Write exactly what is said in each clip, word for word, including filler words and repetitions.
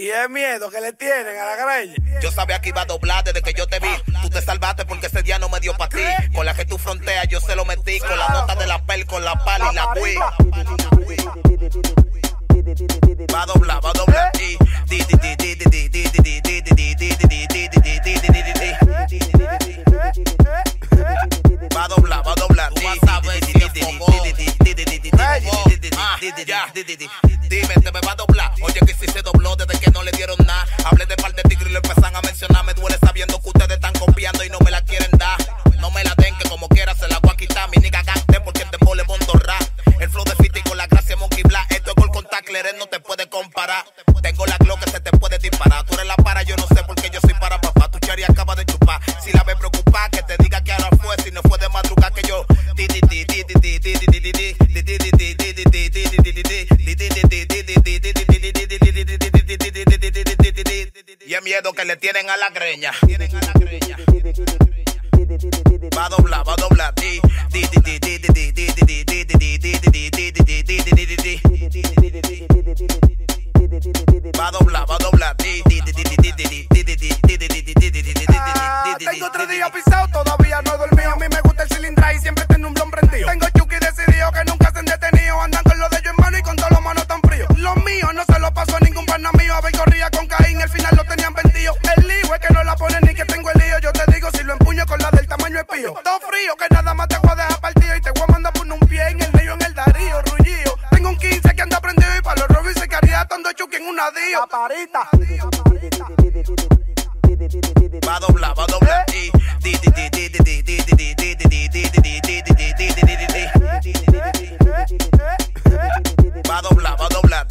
Y es miedo que le tienen a la greña. Yo sabía que iba a doblar desde que yo te vi. Tú te salvaste porque ese día no me dio pa' ti. Con la que tú fronteas yo se lo metí. Con la nota de la pel, con la pala y la cui. Va a doblar, va a doblar. Va a doblar, va a doblar. Tú vas a ver si te fogó. Dime, te me va a doblar. Oye, que si se dobló desde que no le dieron nada. Hablé de par de tigres y lo empiezan a mencionar. Me duele sabiendo que ustedes están copiando y no me la quieren dar. No me la den, que como quiera se la voy a quitar. Mi nigga gante porque el dembow le montorra. El flow de Fiti con la gracia Monkey Black. Esto es gol con Tacleres, no te puede comparar. Tengo la Glock que se te puede disparar. Tú eres la para, yo no sé por qué yo soy para papá. Tu chari acaba de chupar. Si la ves preocupada, que te diga que ahora fue. Si no fue de madrugada que yo. Y es miedo que le tienen a la greña. Va a doblar, va a doblar. Va a doblar, va a doblar. Tengo otro día pisado, todavía no he dormido. A mí me gusta el cilindra y siempre tengo un blon prendido. Tengo Chucky decidido que nunca se han detenido. Andan con lo de ellos en mano y con todos los manos tan fríos. Los míos no se lo pasó a ningún pana mío. A ver, corría con Caín, al final lo tenían vendido. El lío es que no la ponen ni que tengo el lío. Yo te digo si lo empuño con la del tamaño espío. Todo frío que nada más te voy a dejar partido. Y te voy a mandar por un pie en el medio en el Darío, Rullío. Tengo un quince que anda prendido y para los Robin se quedaría dando Chucky en una dio. La parita. Va a doblar, va a doblar. Va a doblar, va a doblar.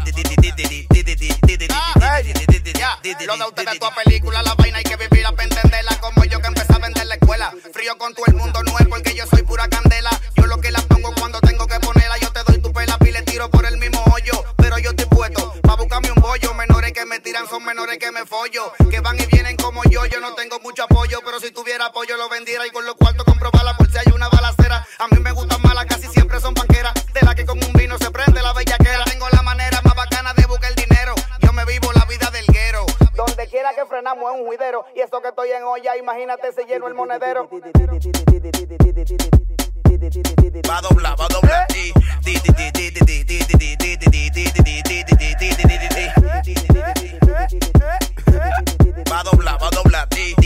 Lo de ustedes toda película, la vaina hay que vivirla para entenderla. Como yo que empecé a vender la escuela. Frío con todo el mundo, no es porque yo soy pura candela. Yo lo que la pongo cuando tengo que ponerla. Yo te doy tu pela y le tiro por el mismo hoyo. Pero yo estoy puesto pa' buscarme un bollo. Menores que me tiran son menores que me follo. Que van y vienen como yo, yo no tengo mucho apoyo. Pero si tuviera apoyo lo vendiera. Y con los cuartos compro balas por si hay una balacera. A mí me gustan malas, casi siempre son panqueras. De la que con un vino se prende la bellaquera. Tengo la manera más bacana de buscar el dinero. Yo me vivo la vida del guero. Donde quiera que frenamos es un juidero. Y eso que estoy en olla, imagínate si lleno el monedero. Va a doblar, va a doblar. Va a doblar, va a doblar.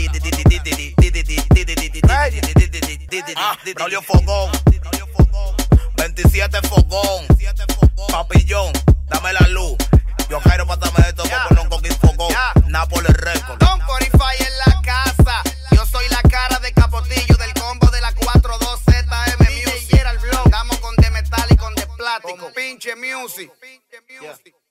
Ah, Braulio Fogón. veintisiete Fogón. Papillón, dame la luz. Yo quiero pasarme esto porque no con Fogón. Nápoles Record. Don Corify en la casa. Yo soy la cara de Capotillo del combo de la cuatro dos Z M Music. Era el blog. Estamos con de metal y con de plástico. Pinche music. Yeah.